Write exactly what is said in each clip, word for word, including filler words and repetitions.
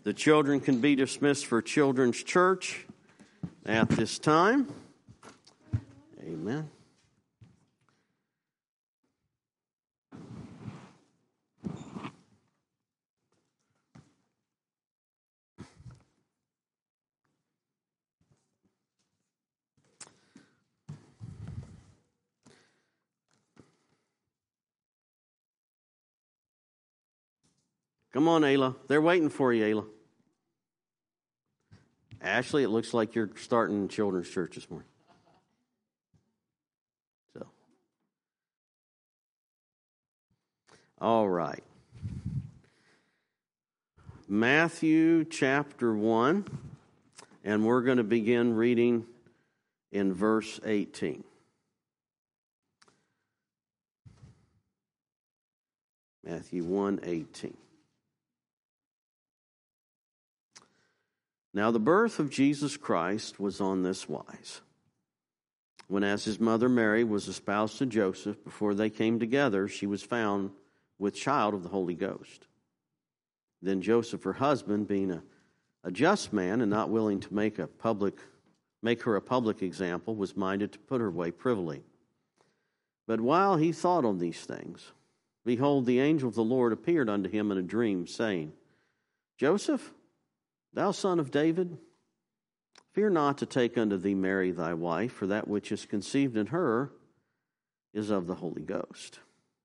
The children can be dismissed for Children's Church at this time. Amen. Come on, Ayla. They're waiting for you, Ayla. Ashley, it looks like you're starting Children's Church this morning. So, all right. Matthew chapter one, and we're going to begin reading in verse eighteen. Matthew one eighteen. Now the birth of Jesus Christ was on this wise. When as his mother Mary was espoused to Joseph, before they came together, she was found with child of the Holy Ghost. Then Joseph, her husband, being a, a just man and not willing to make a public, make her a public example, was minded to put her away privily. But while he thought on these things, behold, the angel of the Lord appeared unto him in a dream, saying, Joseph, thou son of David, fear not to take unto thee Mary thy wife, for that which is conceived in her is of the Holy Ghost.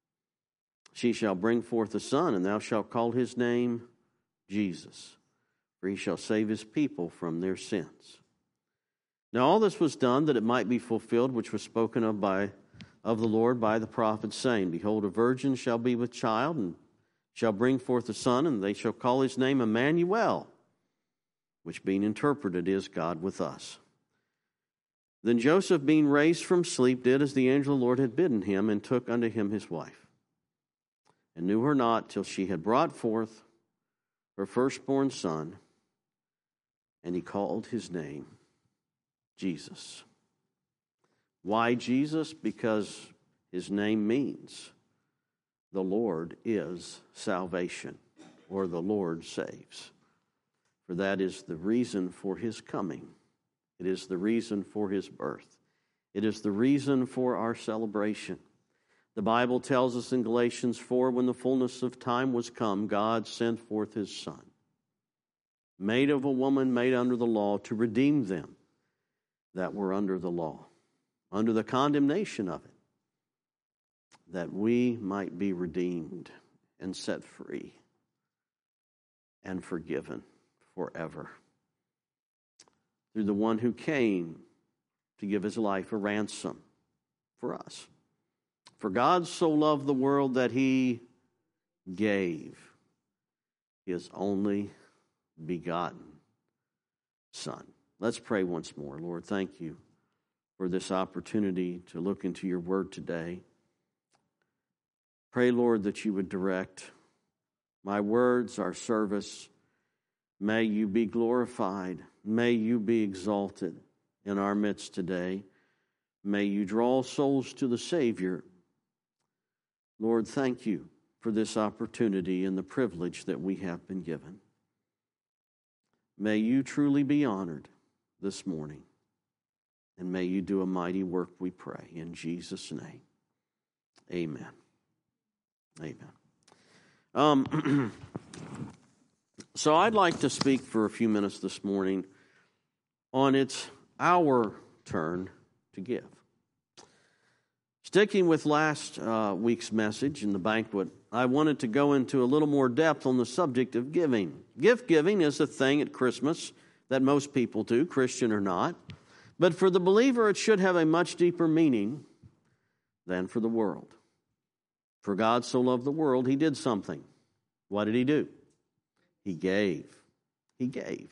She shall bring forth a son, and thou shalt call his name Jesus, for he shall save his people from their sins. Now all this was done that it might be fulfilled, which was spoken of by of the Lord by the prophet, saying, Behold, a virgin shall be with child, and shall bring forth a son, and they shall call his name Emmanuel, which being interpreted is God with us. Then Joseph, being raised from sleep, did as the angel of the Lord had bidden him, and took unto him his wife, and knew her not till she had brought forth her firstborn son, and he called his name Jesus. Why Jesus? Because his name means the Lord is salvation, or the Lord saves. For that is the reason for his coming. It is the reason for his birth. It is the reason for our celebration. The Bible tells us in Galatians four, when the fullness of time was come, God sent forth his Son, made of a woman, made under the law, to redeem them that were under the law, under the condemnation of it, that we might be redeemed and set free and forgiven forever, through the one who came to give his life a ransom for us. For God so loved the world that he gave his only begotten Son. Let's pray once more. Lord, thank you for this opportunity to look into your word today. Pray, Lord, that you would direct my words, our service. May you be glorified. May you be exalted in our midst today. May you draw souls to the Savior. Lord, thank you for this opportunity and the privilege that we have been given. May you truly be honored this morning, and may you do a mighty work, we pray, in Jesus' name. Amen. Amen. Um, so I'd like to speak for a few minutes this morning on it's our turn to give. Sticking with last uh, week's message in the banquet, I wanted to go into a little more depth on the subject of giving. Gift giving is a thing at Christmas that most people do, Christian or not. But for the believer, it should have a much deeper meaning than for the world. For God so loved the world, he did something. What did he do? He gave. He gave.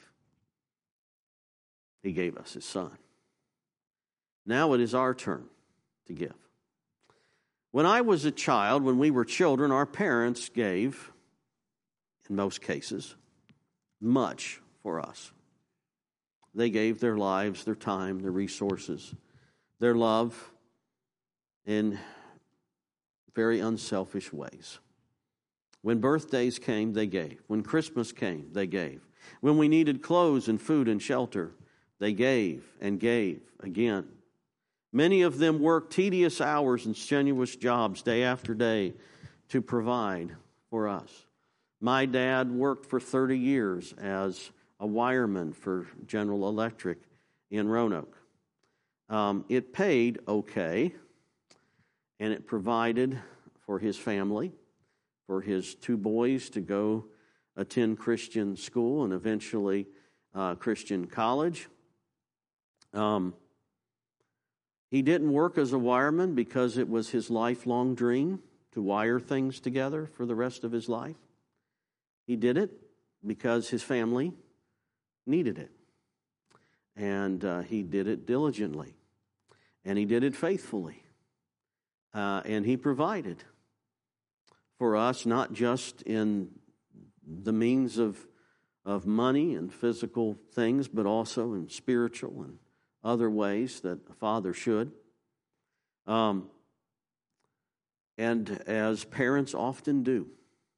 He gave us his Son. Now it is our turn to give. When I was a child, when we were children, our parents gave, in most cases, much for us. They gave their lives, their time, their resources, their love in very unselfish ways. When birthdays came, they gave. When Christmas came, they gave. When we needed clothes and food and shelter, they gave and gave again. Many of them worked tedious hours and strenuous jobs day after day to provide for us. My dad worked for thirty years as a wireman for General Electric in Roanoke. Um, it paid okay, and it provided for his family, for his two boys to go attend Christian school and eventually uh, Christian college. Um, he didn't work as a wireman because it was his lifelong dream to wire things together for the rest of his life. He did it because his family needed it. And uh, he did it diligently. And he did it faithfully. Uh, and he provided for us, not just in the means of, of money and physical things, but also in spiritual and other ways that a father should. Um, and as parents often do.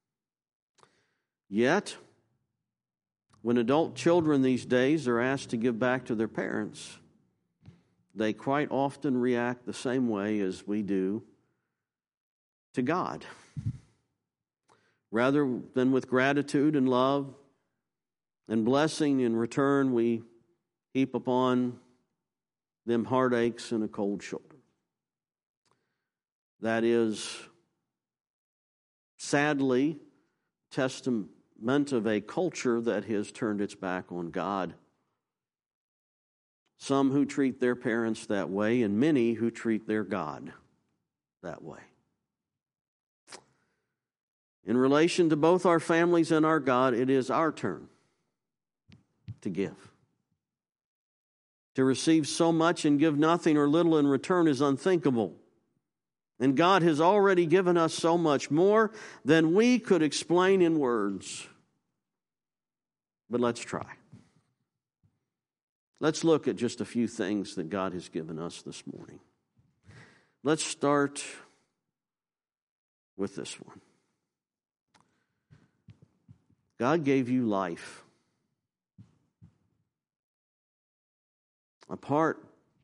Yet, when adult children these days are asked to give back to their parents, they quite often react the same way as we do to God. Rather than with gratitude and love and blessing in return, we heap upon them heartaches and a cold shoulder. That is, sadly, testament of a culture that has turned its back on God. Some who treat their parents that way, and many who treat their God that way. In relation to both our families and our God, it is our turn to give. To receive so much and give nothing or little in return is unthinkable. And God has already given us so much more than we could explain in words. But let's try. Let's look at just a few things that God has given us this morning. Let's start with this one. God gave you life. Apart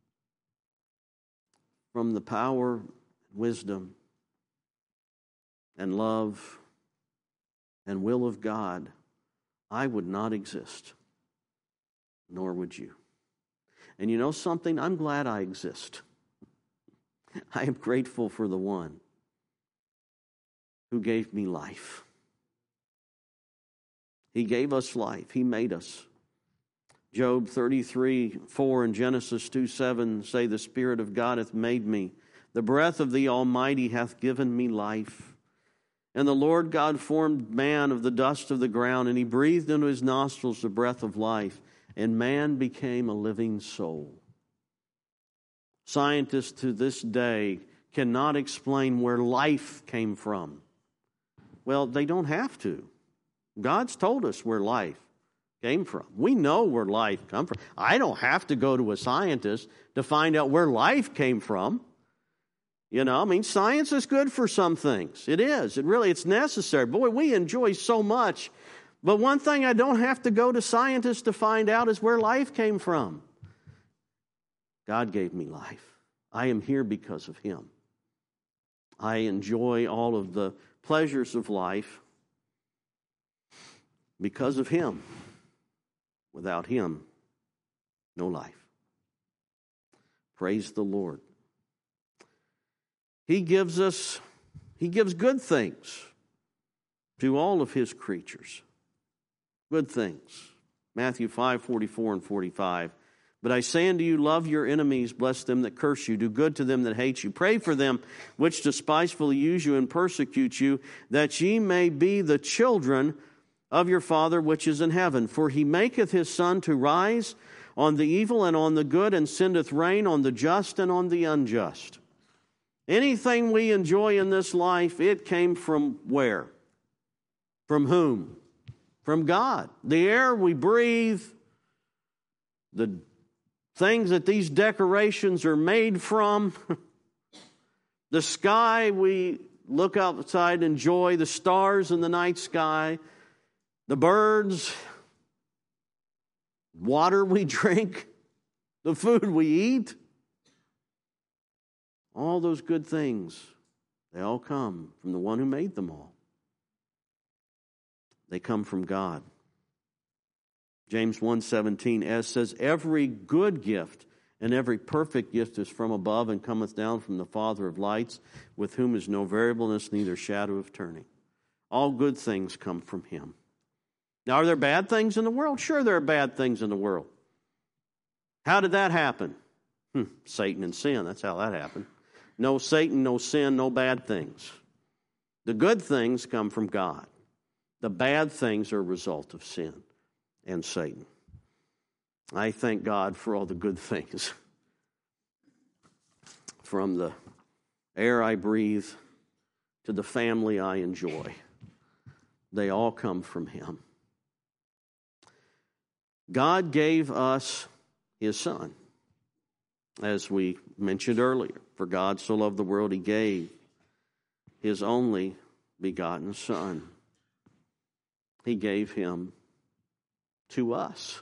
from the power, wisdom, and love and will of God, I would not exist, nor would you. And you know something? I'm glad I exist. I am grateful for the one who gave me life. He gave us life. He made us. Job thirty-three four and Genesis two seven say, "The Spirit of God hath made me. The breath of the Almighty hath given me life. And the Lord God formed man of the dust of the ground, and he breathed into his nostrils the breath of life, and man became a living soul." Scientists to this day cannot explain where life came from. Well, they don't have to. God's told us where life came from. We know where life comes from. I don't have to go to a scientist to find out where life came from. You know, I mean, science is good for some things. It is. It really, it's necessary. Boy, we enjoy so much. But one thing I don't have to go to scientists to find out is where life came from. God gave me life. I am here because of Him. I enjoy all of the pleasures of life because of Him. Without Him, no life. Praise the Lord. He gives us, He gives good things to all of His creatures. Good things. Matthew five forty-four and forty-five. "But I say unto you, love your enemies, bless them that curse you, do good to them that hate you, pray for them which despitefully use you and persecute you, that ye may be the children of your Father which is in heaven. For He maketh His sun to rise on the evil and on the good, and sendeth rain on the just and on the unjust." Anything we enjoy in this life, it came from where? From whom? From God. The air we breathe, the things that these decorations are made from, the sky we look outside and enjoy the stars in the night sky, the birds, water we drink, the food we eat. All those good things, they all come from the one who made them all. They come from God. James one seventeen as says, every good gift and every perfect gift is from above and cometh down from the Father of lights, with whom is no variableness, neither shadow of turning. All good things come from Him. Now, are there bad things in the world? Sure, there are bad things in the world. How did that happen? Hmm, Satan and sin, that's how that happened. No Satan, no sin, no bad things. The good things come from God. The bad things are a result of sin and Satan. I thank God for all the good things. From the air I breathe to the family I enjoy. They all come from Him. God gave us His Son. As we mentioned earlier, for God so loved the world, He gave His only begotten Son. He gave Him to us,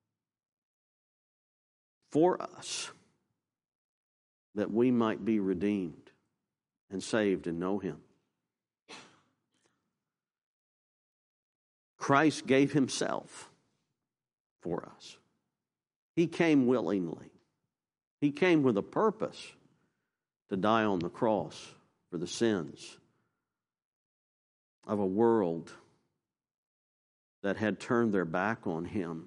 for us, that we might be redeemed and saved and know Him. Christ gave Himself for us. He came willingly. He came with a purpose to die on the cross for the sins of a world that had turned their back on Him,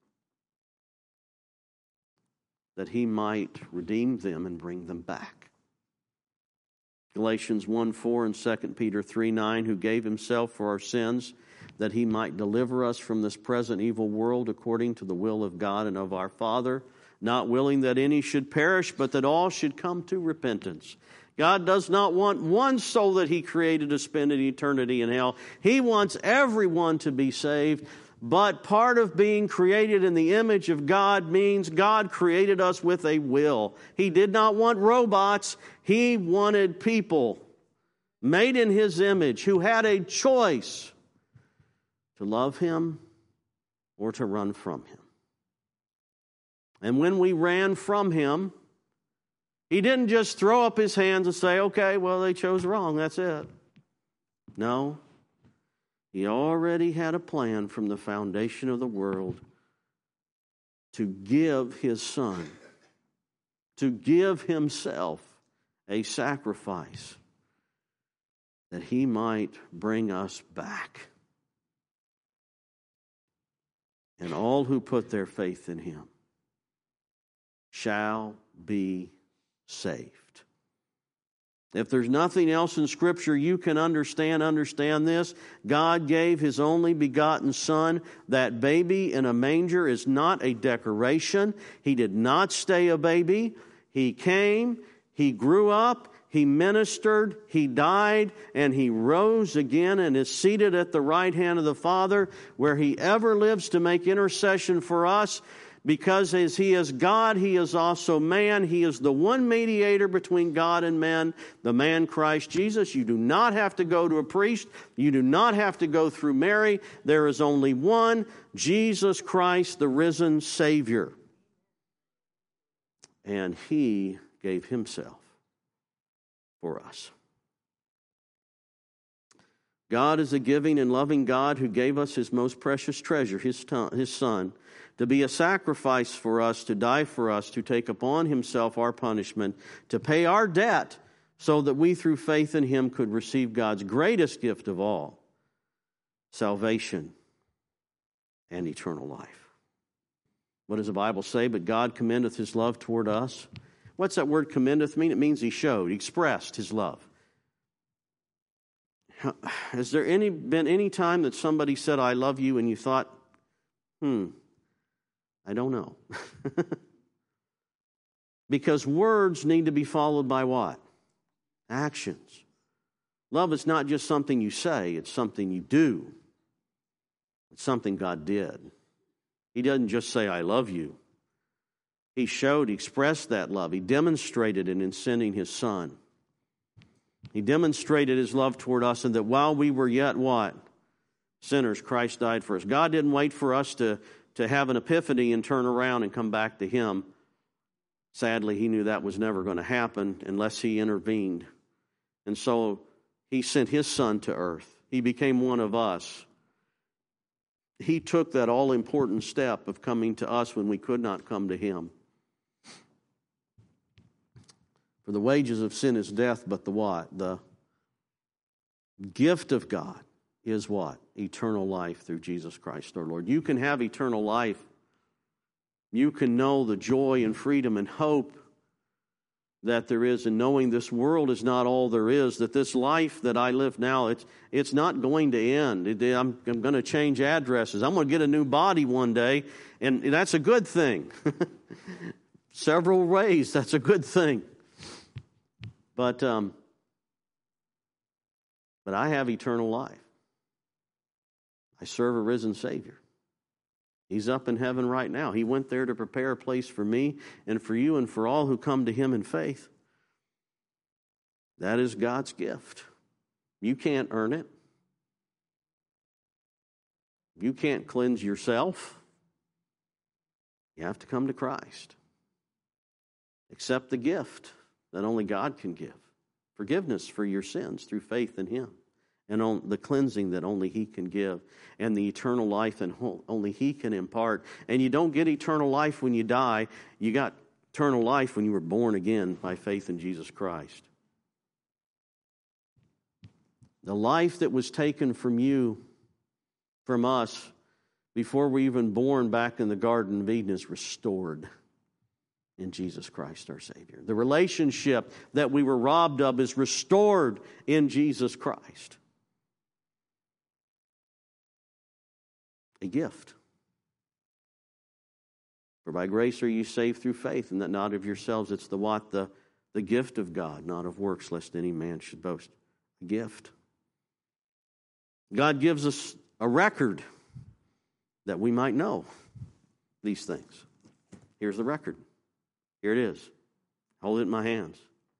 that He might redeem them and bring them back. Galatians one four and Second Peter three nine, who gave Himself for our sins, that He might deliver us from this present evil world according to the will of God and of our Father, not willing that any should perish, but that all should come to repentance. God does not want one soul that He created to spend an eternity in hell. He wants everyone to be saved. But part of being created in the image of God means God created us with a will. He did not want robots. He wanted people made in His image who had a choice to love Him or to run from Him. And when we ran from Him, He didn't just throw up His hands and say, okay, well, they chose wrong, that's it. No. He already had a plan from the foundation of the world to give His Son, to give Himself a sacrifice that He might bring us back. And all who put their faith in Him shall be saved. If there's nothing else in Scripture you can understand, understand this. God gave His only begotten Son. That baby in a manger is not a decoration. He did not stay a baby. He came, He grew up, He ministered, He died, and He rose again and is seated at the right hand of the Father, where He ever lives to make intercession for us. Because as He is God, He is also man. He is the one mediator between God and men, the man Christ Jesus. You do not have to go to a priest. You do not have to go through Mary. There is only one, Jesus Christ, the risen Savior. And He gave Himself for us. God is a giving and loving God who gave us His most precious treasure, His His Son, to be a sacrifice for us, to die for us, to take upon Himself our punishment, to pay our debt, so that we through faith in Him could receive God's greatest gift of all, salvation and eternal life. What does the Bible say? But God commendeth His love toward us. What's that word commendeth mean? It means He showed, He expressed His love. Has there any been any time that somebody said, I love you, and you thought, hmm, I don't know. Because words need to be followed by what? Actions. Love is not just something you say, it's something you do. It's something God did. He doesn't just say, I love you. He showed, He expressed that love. He demonstrated it in sending His Son. He demonstrated his love toward us, and that while we were yet what? Sinners, Christ died for us. God didn't wait for us to, to have an epiphany and turn around and come back to him. Sadly, he knew that was never going to happen unless he intervened. And so he sent his Son to earth. He became one of us. He took that all-important step of coming to us when we could not come to him. For the wages of sin is death, but the what? The gift of God is what? Eternal life through Jesus Christ our Lord. You can have eternal life. You can know the joy and freedom and hope that there is in knowing this world is not all there is, that this life that I live now, it's it's not going to end. It, I'm, I'm going to change addresses. I'm going to get a new body one day, and that's a good thing. Several ways, that's a good thing. But um, but I have eternal life. I serve a risen Savior. He's up in heaven right now. He went there to prepare a place for me and for you and for all who come to him in faith. That is God's gift. You can't earn it. You can't cleanse yourself. You have to come to Christ. Accept the gift that only God can give. Forgiveness for your sins through faith in him. And on the cleansing that only he can give. And the eternal life and only he can impart. And you don't get eternal life when you die. You got eternal life when you were born again by faith in Jesus Christ. The life that was taken from you, from us, before we were even born back in the Garden of Eden is restored in Jesus Christ our Savior. The relationship that we were robbed of is restored in Jesus Christ. A gift. For by grace are you saved through faith, and that not of yourselves. It's the what? The, the gift of God, not of works, lest any man should boast. A gift. God gives us a record that we might know these things. Here's the record. Here it is. Hold it in my hands.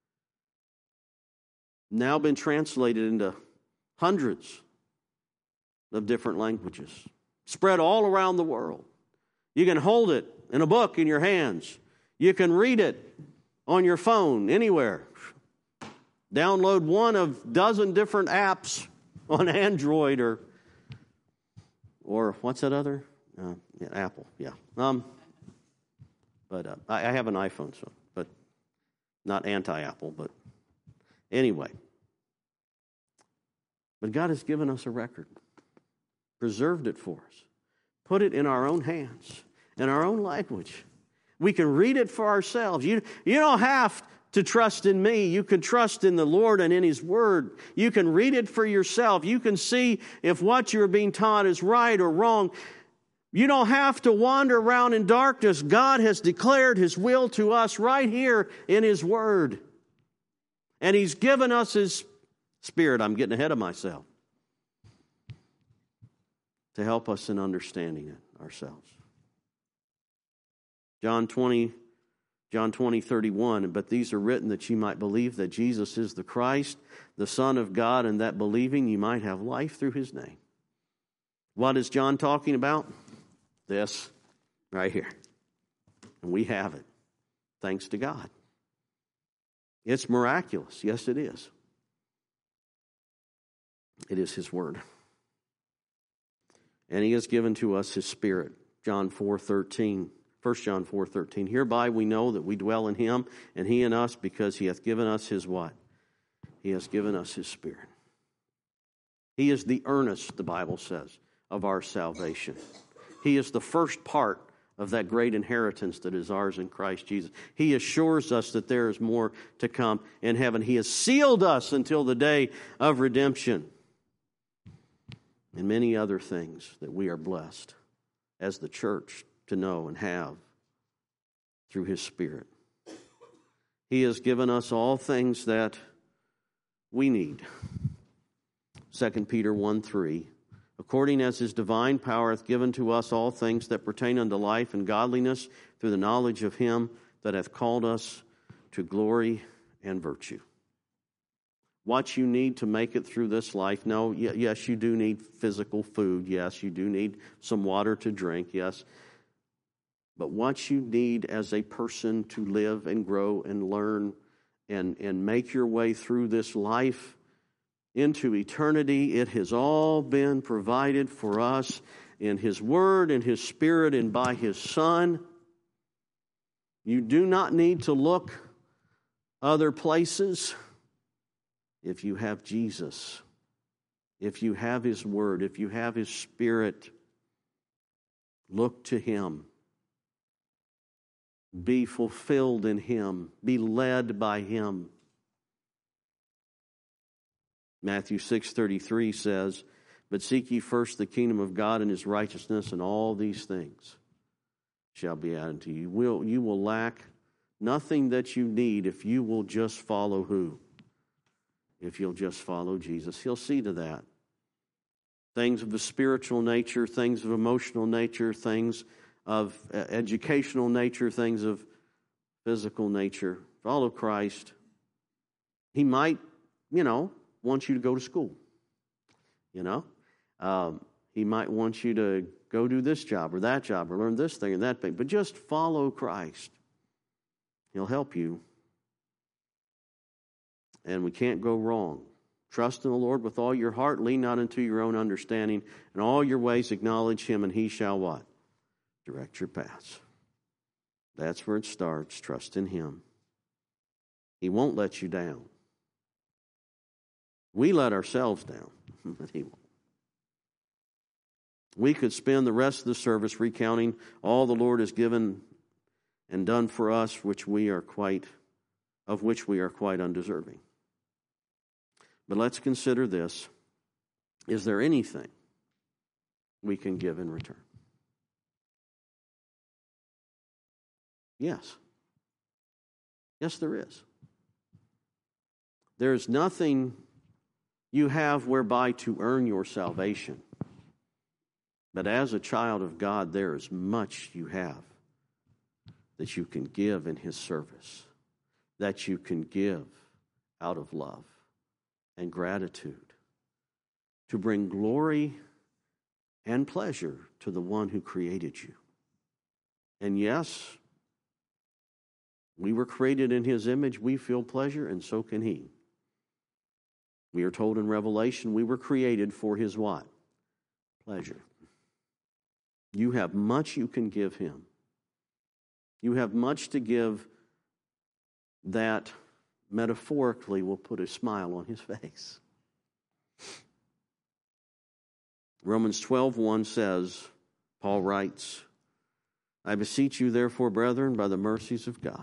Now been translated into hundreds of different languages. Spread all around the world. You can hold it in a book in your hands. You can read it on your phone anywhere. Download one of a dozen different apps on Android or or what's that other? Uh, yeah, Apple, yeah. Um, but uh, I, I have an iPhone, so but not anti-Apple. But anyway, but God has given us a record. Preserved it for us. Put it in our own hands, in our own language. We can read it for ourselves. You, you don't have to trust in me. You can trust in the Lord and in his word. You can read it for yourself. You can see if what you're being taught is right or wrong. You don't have to wander around in darkness. God has declared his will to us right here in his word. And he's given us his Spirit. I'm getting ahead of myself. To help us in understanding it ourselves. John twenty, John twenty, thirty-one, but these are written that you might believe that Jesus is the Christ, the Son of God, and that believing you might have life through his name. What is John talking about? This right here. And we have it. Thanks to God. It's miraculous. Yes, it is. It is his word. And he has given to us his Spirit. John four thirteen. First John four thirteen. Hereby we know that we dwell in him, and he in us, because he hath given us his what? He has given us his Spirit. He is the earnest, the Bible says, of our salvation. He is the first part of that great inheritance that is ours in Christ Jesus. He assures us that there is more to come in heaven. He has sealed us until the day of redemption. And many other things that we are blessed as the church to know and have through his Spirit. He has given us all things that we need. Second Peter one three. According as his divine power hath given to us all things that pertain unto life and godliness through the knowledge of him that hath called us to glory and virtue. what you need to make it through this life. No, yes, you do need physical food. Yes, you do need some water to drink. Yes. But what you need as a person to live and grow and learn and, and make your way through this life into eternity, it has all been provided for us in His Word, in His Spirit, and by His Son. You do not need to look other places if you have Jesus, if you have His Word, if you have His Spirit. Look to Him. Be fulfilled in Him. Be led by Him. Matthew six thirty-three says, "But seek ye first the kingdom of God and His righteousness, and all these things shall be added to you." You will, you will lack nothing that you need if you will just follow who? If you'll just follow Jesus. He'll see to that. Things of the spiritual nature, things of emotional nature, things of educational nature, things of physical nature. Follow Christ. He might, you know, want you to go to school. You know, um, He might want you to go do this job or that job or learn this thing and that thing. But just follow Christ. He'll help you. And we can't go wrong. Trust in the Lord with all your heart. Lean not into your own understanding. In all your ways acknowledge Him, and He shall what? Direct your paths. That's where it starts. Trust in Him. He won't let you down. We let ourselves down, but He won't. We could spend the rest of the service recounting all the Lord has given and done for us, which we are quite, of which we are quite undeserving. But let's consider this. Is there anything we can give in return? Yes. Yes, there is. There is nothing you have whereby to earn your salvation. But as a child of God, there is much you have that you can give in His service, that you can give out of love and gratitude to bring glory and pleasure to the one who created you. And yes, we were created in His image. We feel pleasure, and so can He. We are told in Revelation we were created for His what? Pleasure. You have much you can give Him. You have much to give that metaphorically will put a smile on His face. Romans twelve one says, Paul writes, "I beseech you therefore, brethren, by the mercies of God,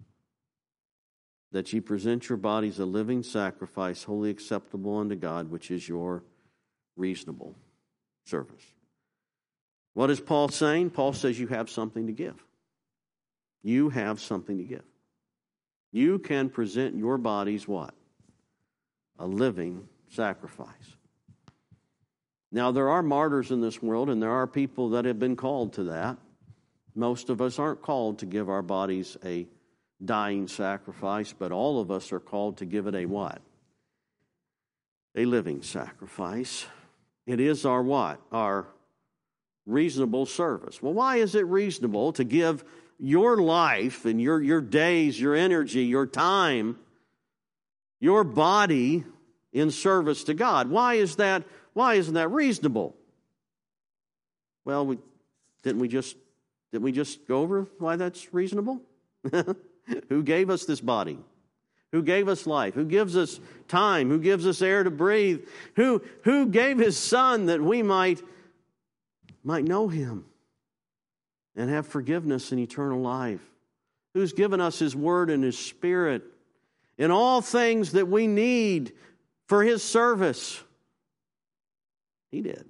that ye present your bodies a living sacrifice, wholly acceptable unto God, which is your reasonable service." What is Paul saying? Paul says you have something to give. You have something to give. You can present your bodies what? A living sacrifice. Now, there are martyrs in this world, and there are people that have been called to that. Most of us aren't called to give our bodies a dying sacrifice, but all of us are called to give it a what? A living sacrifice. It is our what? Our reasonable service. Well, why is it reasonable to give your life and your, your days, your energy, your time, your body in service to God? Why is that? Why isn't that reasonable? Well, we, didn't we just didn't we just go over why that's reasonable? Who gave us this body? Who gave us life? Who gives us time? Who gives us air to breathe? Who who gave His Son that we might might know Him and have forgiveness and eternal life? Who's given us His Word and His Spirit in all things that we need for His service? He did.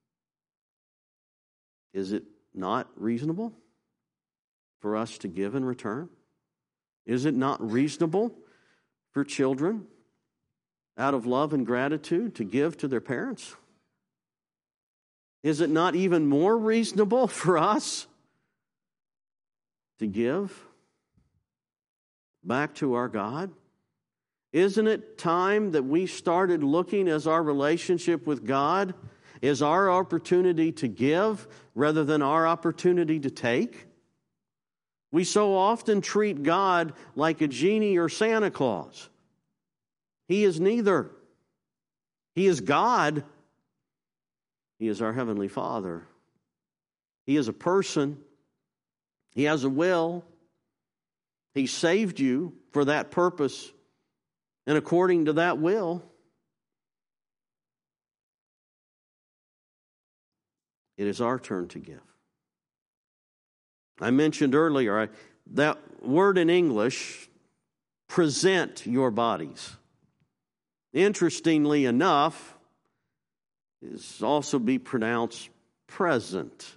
Is it not reasonable for us to give in return? Is it not reasonable for children, out of love and gratitude, to give to their parents? Is it not even more reasonable for us to give back to our God Isn't it time that we started looking as our relationship with God is our opportunity to give rather than our opportunity to take? We so often treat God like a genie or Santa Claus. He is neither. He is God. He is our Heavenly Father. He is a person. He has a will. He saved you for that purpose and according to that will. It is our turn to give. I mentioned earlier I, that word in English, present your bodies. Interestingly enough, is also be pronounced present,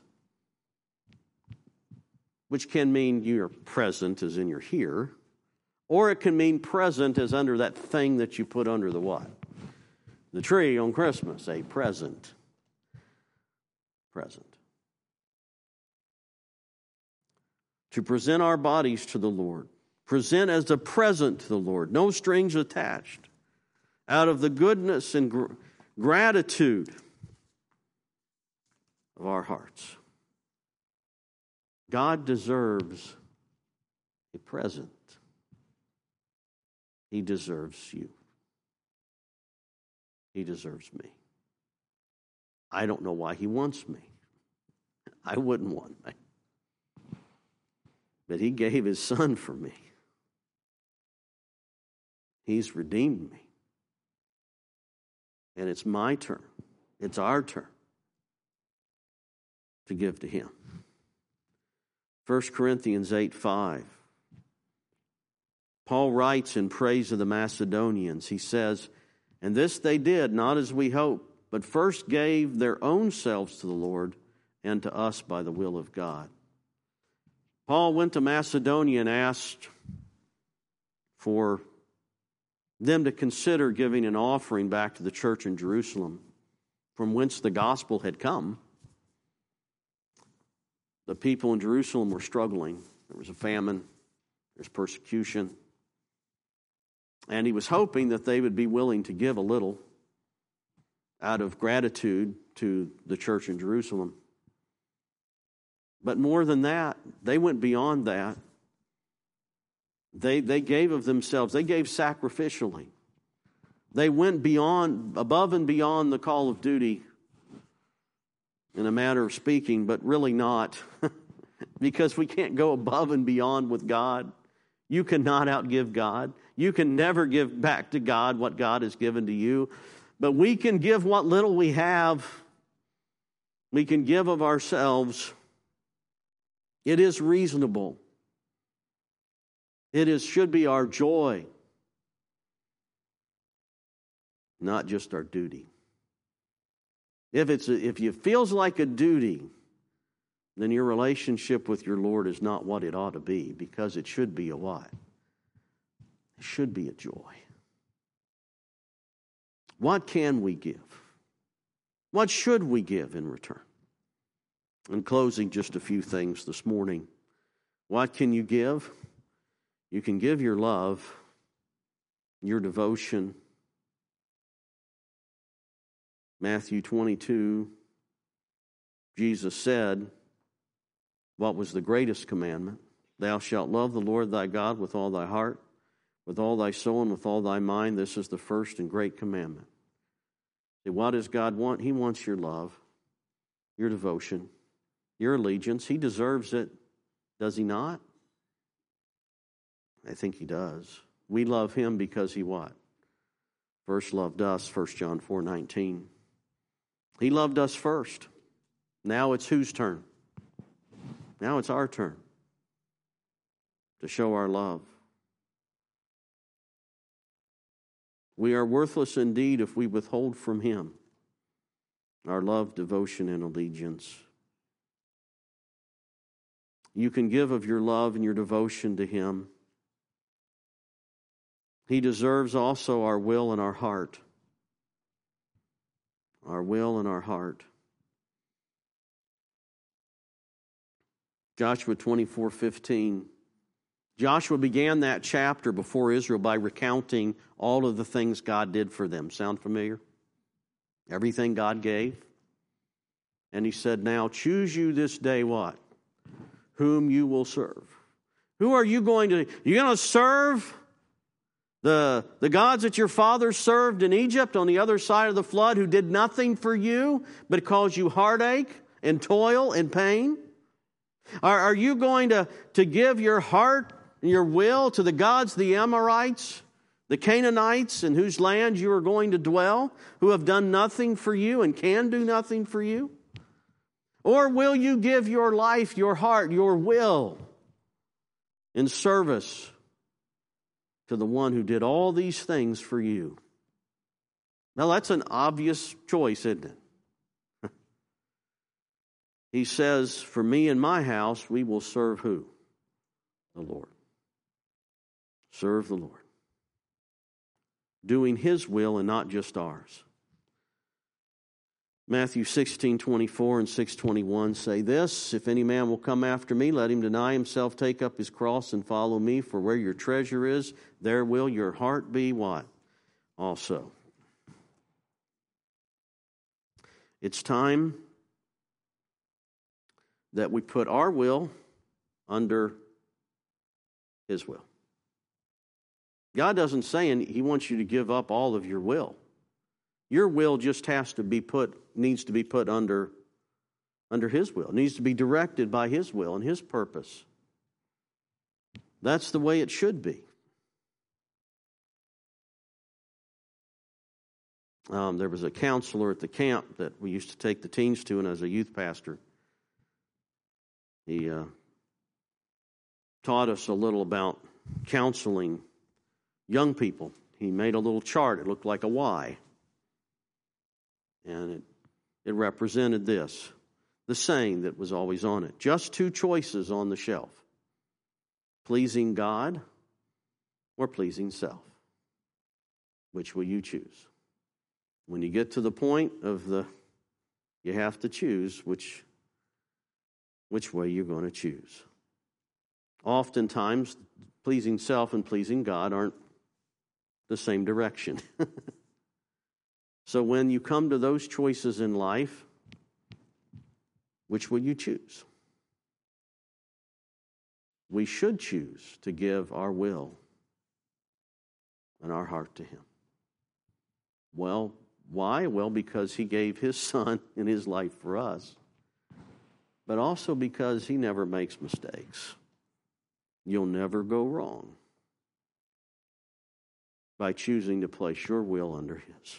which can mean you're present as in you're here, or it can mean present as under that thing that you put under the what? The tree on Christmas, a present. Present. To present our bodies to the Lord. Present as a present to the Lord. No strings attached. Out of the goodness and gr- gratitude of our hearts. God deserves a present. He deserves you. He deserves me. I don't know why He wants me. I wouldn't want me. But He gave His Son for me. He's redeemed me. And it's my turn. It's our turn to give to Him. First Corinthians eight five. Paul writes in praise of the Macedonians. He says, "And this they did, not as we hoped, but first gave their own selves to the Lord and to us by the will of God." Paul went to Macedonia and asked for them to consider giving an offering back to the church in Jerusalem, from whence the gospel had come. The people in Jerusalem were struggling. There was a famine. There was persecution. And he was hoping that they would be willing to give a little out of gratitude to the church in Jerusalem. But more than that, they went beyond that. They, they gave of themselves. They gave sacrificially. They went beyond, above and beyond the call of duty, in a matter of speaking, but really not. Because we can't go above and beyond with God. You cannot outgive God. You can never give back to God what God has given to you. But we can give what little we have. We can give of ourselves. It is reasonable. It is should be our joy, not just our duty. If it's a, if it feels like a duty, then your relationship with your Lord is not what it ought to be, because it should be a what? It should be a joy. What can we give? What should we give in return? In closing, just a few things this morning. What can you give? You can give your love, your devotion. Matthew twenty-two, Jesus said, what was the greatest commandment? Thou shalt love the Lord thy God with all thy heart, with all thy soul, and with all thy mind. This is the first and great commandment. See, what does God want? He wants your love, your devotion, your allegiance. He deserves it. Does He not? I think He does. We love Him because He what? First loved us, First John four nineteen. He loved us first. Now it's whose turn? Now it's our turn to show our love. We are worthless indeed if we withhold from Him our love, devotion, and allegiance. You can give of your love and your devotion to Him. He deserves also our will and our heart. Our will and our heart. Joshua twenty-four fifteen. Joshua began that chapter before Israel by recounting all of the things God did for them. Sound familiar? Everything God gave. And he said, now choose you this day what? Whom you will serve. Who are you going to, you're going to serve the, the gods that your fathers served in Egypt on the other side of the flood, who did nothing for you but caused you heartache and toil and pain? Are, are you going to, to give your heart and your will to the gods, the Amorites, the Canaanites, in whose land you are going to dwell, who have done nothing for you and can do nothing for you? Or will you give your life, your heart, your will in service to the one who did all these things for you? Now, that's an obvious choice, isn't it? He says, for me and my house, we will serve who? The Lord. Serve the Lord. Doing His will and not just ours. Matthew sixteen twenty-four and six twenty-one say this, if any man will come after me, let him deny himself, take up his cross, and follow me. For where your treasure is, there will your heart be what? Also. It's time that we put our will under His will. God doesn't say He wants you to give up all of your will. Your will just has to be put, needs to be put under, under His will. It needs to be directed by His will and His purpose. That's the way it should be. Um, there was a counselor at the camp that we used to take the teens to, and as a youth pastor, he uh, taught us a little about counseling young people. He made a little chart. It looked like a Y. And it, it represented this, the saying that was always on it. Just two choices on the shelf. Pleasing God or pleasing self. Which will you choose? When you get to the point of the, you have to choose which, which way you're going to choose. Oftentimes, pleasing self and pleasing God aren't the same direction. So when you come to those choices in life, which will you choose? We should choose to give our will and our heart to Him. Well, why? Well, because He gave His Son in His life for us, but also because He never makes mistakes. You'll never go wrong by choosing to place your will under His.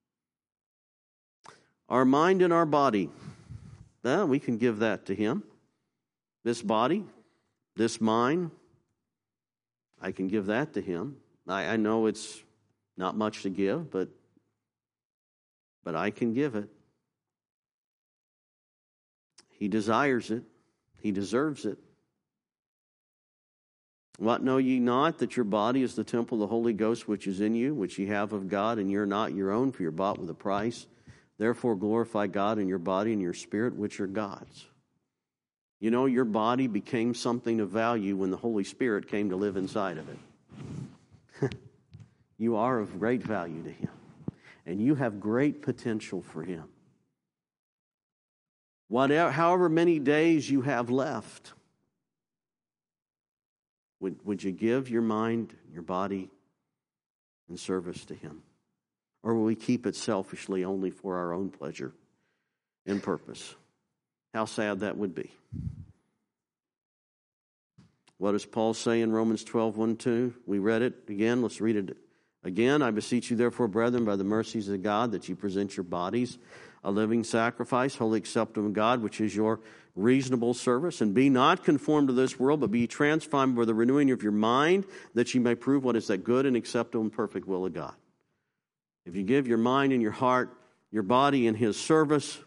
Our mind and our body, well, we can give that to Him. This body, this mind, I can give that to Him. I, I know it's not much to give, but, but I can give it. He desires it. He deserves it. What, know ye not that your body is the temple of the Holy Ghost which is in you, which ye have of God, and you're not your own, for you're bought with a price? Therefore glorify God in your body and your spirit, which are God's. You know, your body became something of value when the Holy Spirit came to live inside of it. You are of great value to Him. And you have great potential for Him. Whatever, however many days you have left, would, would you give your mind, your body, in service to Him? Or will we keep it selfishly only for our own pleasure and purpose? How sad that would be. What does Paul say in Romans twelve, one, two? We read it again. Let's read it again. I beseech you, therefore, brethren, by the mercies of God, that you present your bodies a living sacrifice, wholly acceptable to God, which is your reasonable service. And be not conformed to this world, but be transformed by the renewing of your mind, that you may prove what is that good and acceptable and perfect will of God. If you give your mind and your heart, your body in His service,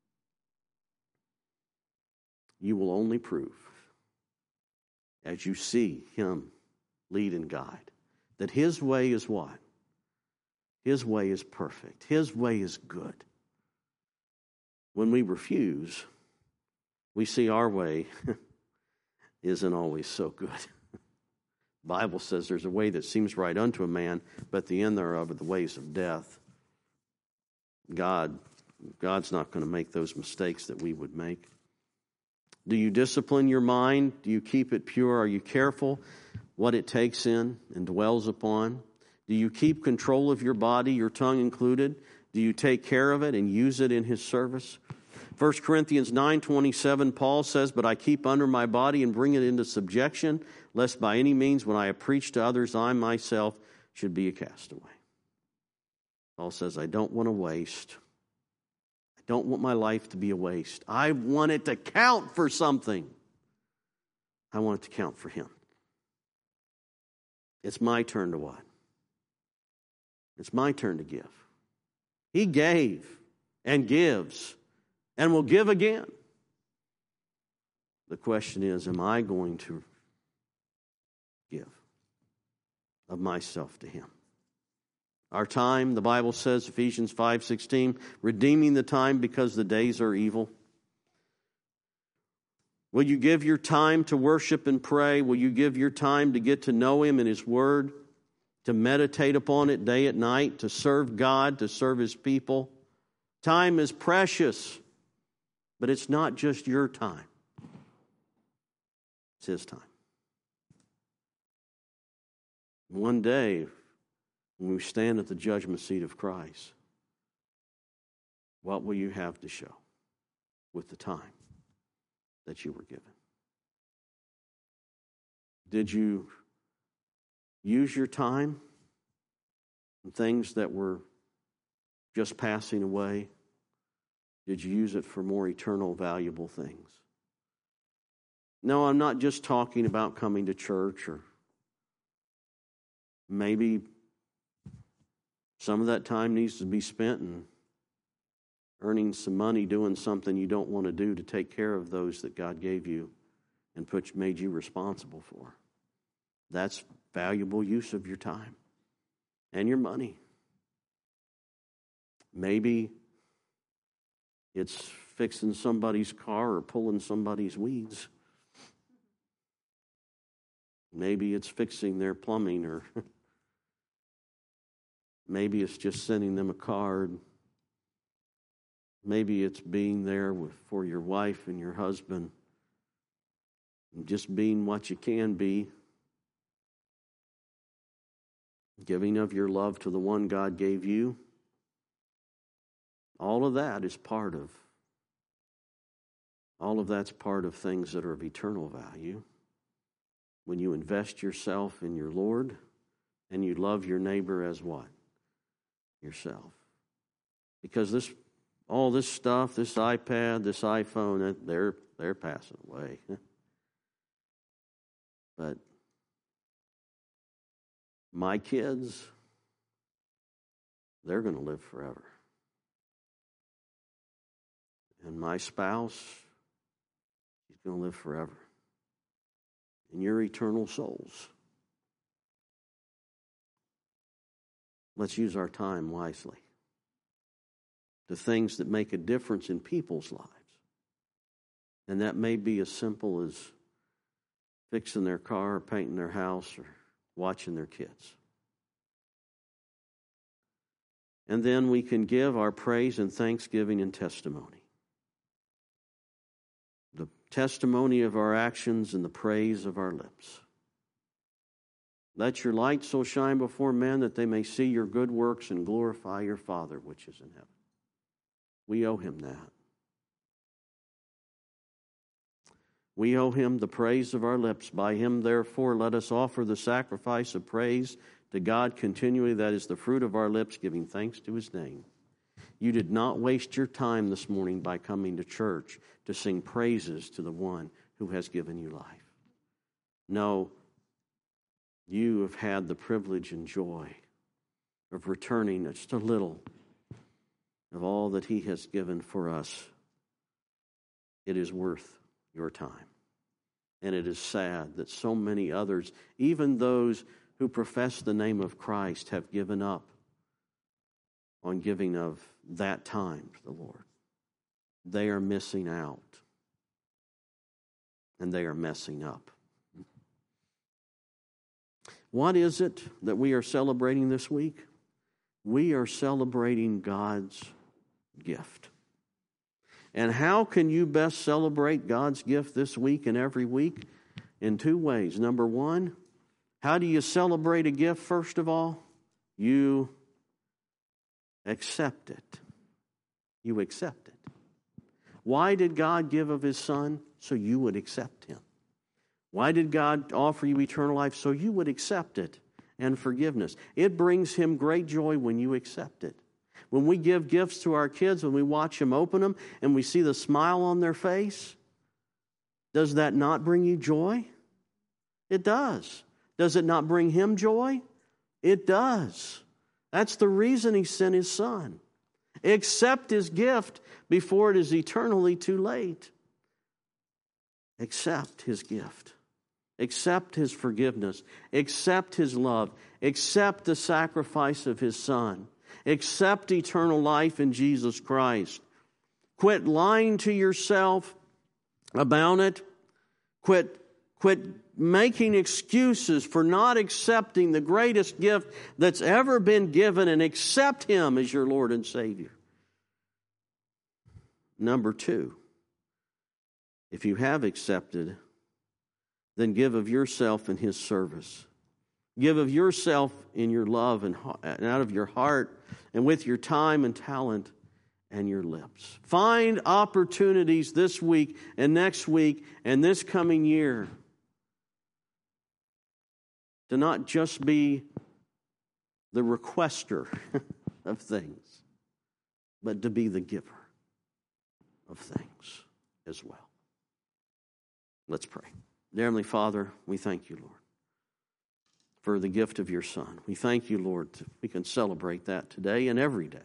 you will only prove, as you see Him lead and guide, that His way is what? His way is perfect. His way is good. When we refuse, we see our way isn't always so good. Bible says there's a way that seems right unto a man, but the end thereof are the ways of death. God, God's not going to make those mistakes that we would make. Do you discipline your mind? Do you keep it pure? Are you careful what it takes in and dwells upon? Do you keep control of your body, your tongue included? Do you take care of it and use it in His service? First Corinthians nine twenty-seven, Paul says, "But I keep under my body and bring it into subjection, lest by any means when I have preached to others, I myself should be a castaway." Paul says, I don't want to waste. I don't want my life to be a waste. I want it to count for something. I want it to count for Him. It's my turn to what? It's my turn to give. He gave and gives and will give again. The question is, am I going to give of myself to Him? Our time, the Bible says, Ephesians five sixteen, redeeming the time because the days are evil. Will you give your time to worship and pray? Will you give your time to get to know Him and His Word, to meditate upon it day and night, to serve God, to serve His people? Time is precious, but it's not just your time. It's His time. One day, when we stand at the judgment seat of Christ, what will you have to show with the time that you were given? Did you use your time on things that were just passing away? Did you use it for more eternal, valuable things? No, I'm not just talking about coming to church, or maybe some of that time needs to be spent in earning some money doing something you don't want to do to take care of those that God gave you and put made you responsible for. That's valuable use of your time and your money. Maybe it's fixing somebody's car or pulling somebody's weeds. Maybe it's fixing their plumbing, or maybe it's just sending them a card. Maybe it's being there with, for your wife and your husband, and just being what you can be. Giving of your love to the one God gave you. All of that is part of, all of that's part of things that are of eternal value. When you invest yourself in your Lord and you love your neighbor as what? Yourself. Because this, all this stuff, this iPad, this iPhone, they're, they're passing away. But my kids, they're going to live forever. And my spouse, she's going to live forever. And your eternal souls. Let's use our time wisely. The things that make a difference in people's lives. And that may be as simple as fixing their car, or painting their house, or watching their kids. And then we can give our praise and thanksgiving and testimony. The testimony of our actions and the praise of our lips. Let your light so shine before men that they may see your good works and glorify your Father which is in heaven. We owe Him that. We owe Him the praise of our lips. By Him, therefore, let us offer the sacrifice of praise to God continually. That is the fruit of our lips, giving thanks to His name. You did not waste your time this morning by coming to church to sing praises to the one who has given you life. No, you have had the privilege and joy of returning just a little of all that He has given for us. It is worth your time. And it is sad that so many others, even those who profess the name of Christ, have given up on giving of that time to the Lord. They are missing out. And they are messing up. What is it that we are celebrating this week? We are celebrating God's gift. And how can you best celebrate God's gift this week and every week? In two ways. Number one, how do you celebrate a gift, first of all? You accept it. You accept it. Why did God give of His Son? So you would accept Him. Why did God offer you eternal life? So you would accept it and forgiveness. It brings Him great joy when you accept it. When we give gifts to our kids, when we watch them open them and we see the smile on their face, does that not bring you joy? It does. Does it not bring Him joy? It does. That's the reason He sent His Son. Accept His gift before it is eternally too late. Accept His gift. Accept His forgiveness. Accept His love. Accept the sacrifice of His Son. Accept eternal life in Jesus Christ. Quit lying to yourself about it. Quit, quit making excuses for not accepting the greatest gift that's ever been given, and accept Him as your Lord and Savior. Number two, if you have accepted, then give of yourself in His service. Give of yourself in your love and out of your heart and with your time and talent and your lips. Find opportunities this week and next week and this coming year to not just be the requester of things, but to be the giver of things as well. Let's pray. Dear Heavenly Father, we thank you, Lord, for the gift of your Son. We thank you, Lord, that we can celebrate that today and every day.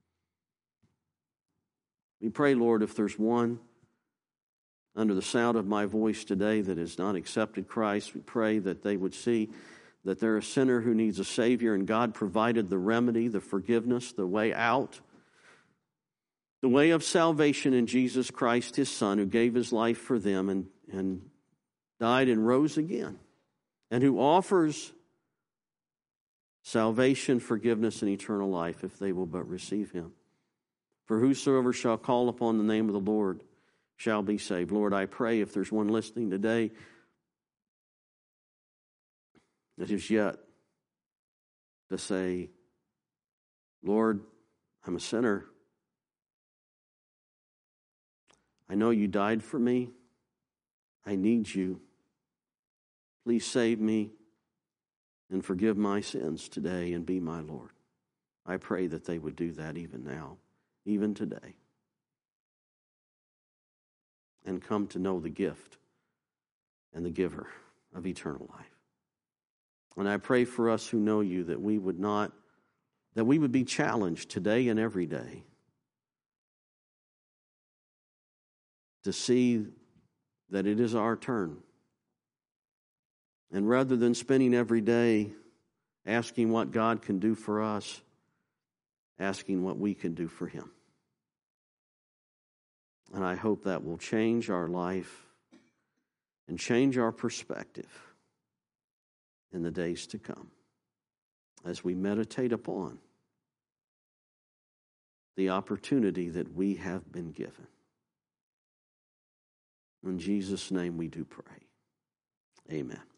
We pray, Lord, if there's one under the sound of my voice today that has not accepted Christ, we pray that they would see that they're a sinner who needs a Savior, and God provided the remedy, the forgiveness, the way out, the way of salvation in Jesus Christ, His Son, who gave His life for them and, and died and rose again, and who offers salvation, forgiveness, and eternal life if they will but receive Him. For whosoever shall call upon the name of the Lord shall be saved. Lord, I pray if there's one listening today that is yet to say, Lord, I'm a sinner. I know you died for me. I need you. Please save me and forgive my sins today and be my Lord. I pray that they would do that even now, even today, and come to know the gift and the giver of eternal life. And I pray for us who know you that we would not, that we would be challenged today and every day to see that it is our turn. And rather than spending every day asking what God can do for us, asking what we can do for Him. And I hope that will change our life and change our perspective in the days to come as we meditate upon the opportunity that we have been given. In Jesus' name we do pray. Amen.